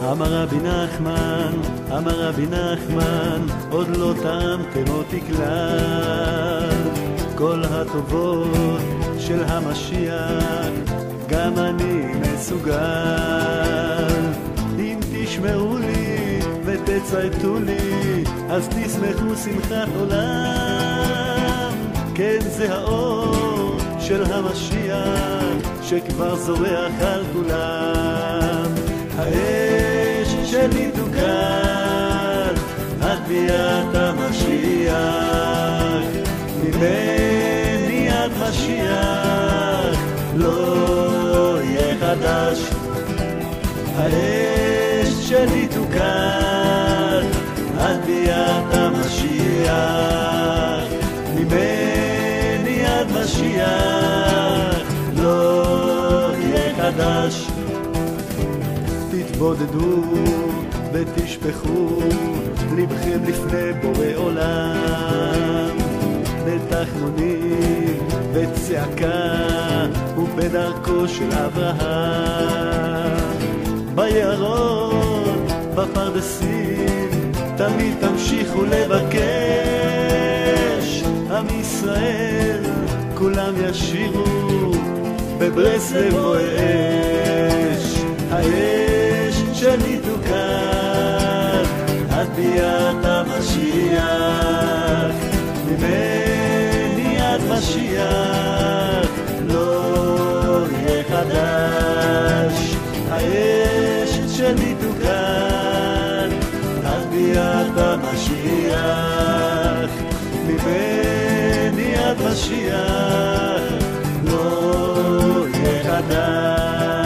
אמר רבי נחמן, עוד לא טעמתם אותי כלל. כל הטובות של המשיח, גם אני מסוגל. אם תשמעו לי ותצייתו לי, אז תשמחו שמחת עולם. כן, זה האור של המשיח, שכבר זורח על כולם. האש שלי תוקד עד ביאת המשיח, ממני עד משיח לא יהיה חדש. האש שלי תוקד עד ביאת המשיח, ממני עד משיח לא יהיה חדש. תתבודדו ותשפכו לבכם לפני בורא עולם, בתחנונים וצעקה ובדרכו של אברהם. ביערות, בפרדסים, תמיד תמשיכו לבקש. עם ישראל כולם ישירו בברסלב או אש. האש שלי תוקד עד ביאת המשיח, ממני עד משיח לא יהיה חדש. האש שלי תוקד עד ביאת המשיח, ממני עד משיח לא יהיה חדש.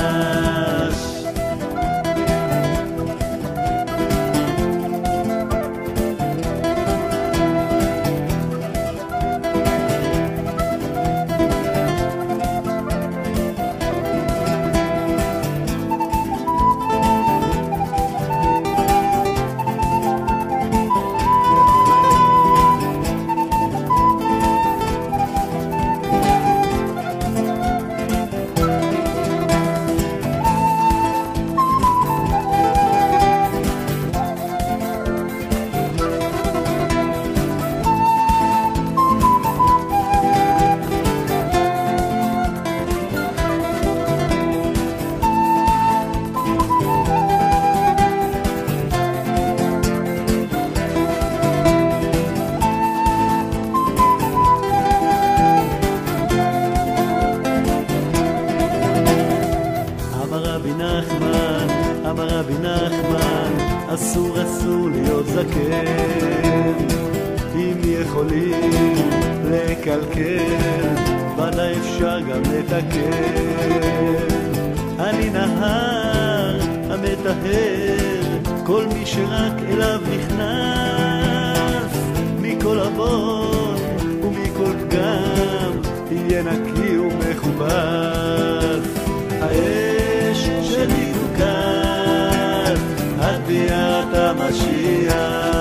אמר רבי נחמן, אסור להיות זקן. אם יכולים לקלקל, ודאי אפשר גם לתקן. אני נהר המטהר כל מי שרק אליו נכנס, מכל עוון ומכל פגם תהיה נקי ומכובס. האש שלי תוקד עד ביאת המשיח,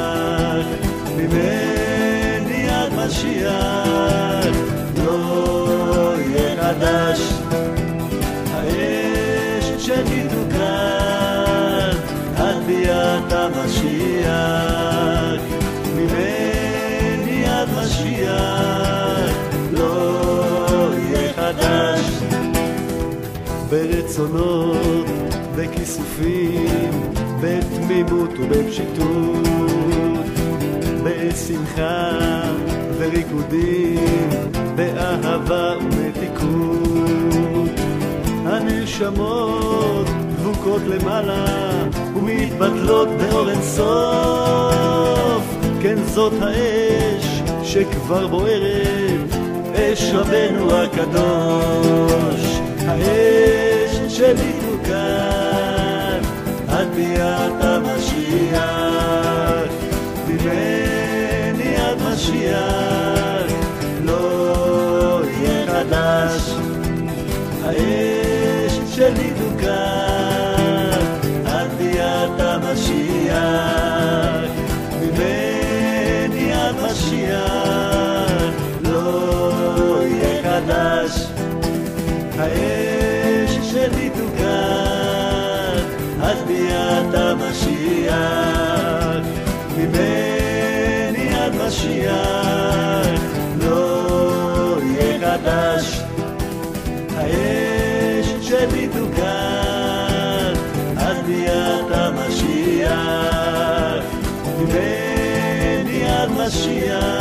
ממני עד משיח לא יהיה חדש. האש שלי תוקד עד ביאת המשיח, ממני עד משיח לא יהיה חדש. ברצונות וכיסופים, בתמימות ובפשיטות, בשמחה וריקודים, באהבה ומתיקות. הנשמות דבוקות למעלה ומתבטלות באור אין סוף. כן, זאת האש שכבר בוערת, אש רבנו הקדוש. האש שלי תוקד עד ביאת המשיח, ממני עד משיח לא יהיה חדש. האש שלי תוקד עד ביאת המשיח, ממני עד משיח לא יהיה חדש. האש שלי תוקד עד ביאת המשיח, המשיח לא יהיה חדש. האש שלי תוקד עד ביאת המשיח, ממני עד משיח